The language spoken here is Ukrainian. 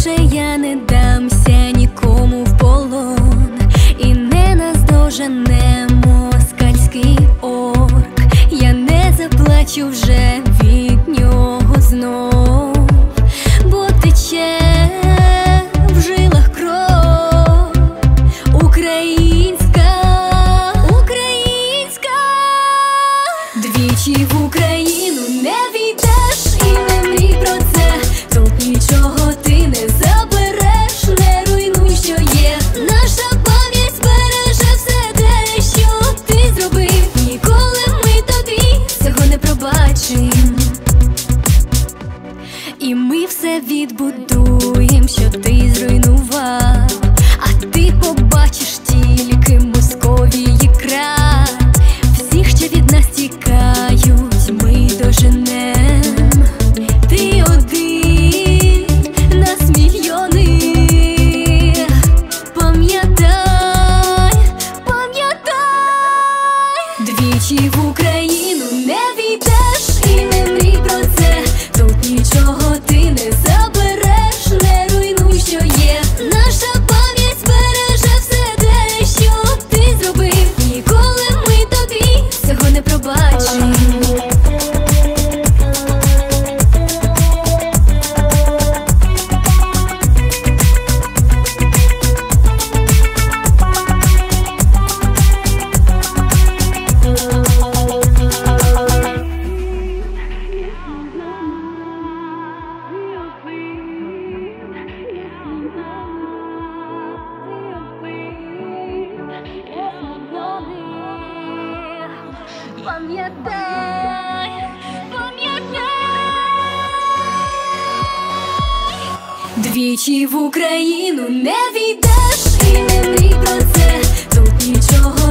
більше я не дамся нікому в полон, і не наздожене москальський орк. Я не заплачу вже від нього знов, бо тече в жилах кров українська, українська. Двічі в Україну не війдеш і не мрій про це. Тут нічого ти не забереш, не руйнуй, що є. Наша пам'ять збереже все те, що ти зробив. Ніколи ми тобі цього не пробачим. І ми все відбудуєм, що ти зруйнував. А ти побачиш тільки Московії край. Всіх, що від нас тікають, ми доженем. Ти один, нас мільйони. Пам'ятай, пам'ятай. Двічі в Україну не війдеш і не мрій про це. Тут нічого ти не забереш, не руйнуй, що є. Наша пам'ять збереже все те, що ти зробив. Ніколи ми тобі цього не пробачим. Пам'ятай, пам'ятай. Двічі в Україну не війдеш і не мрій про це. Тут нічого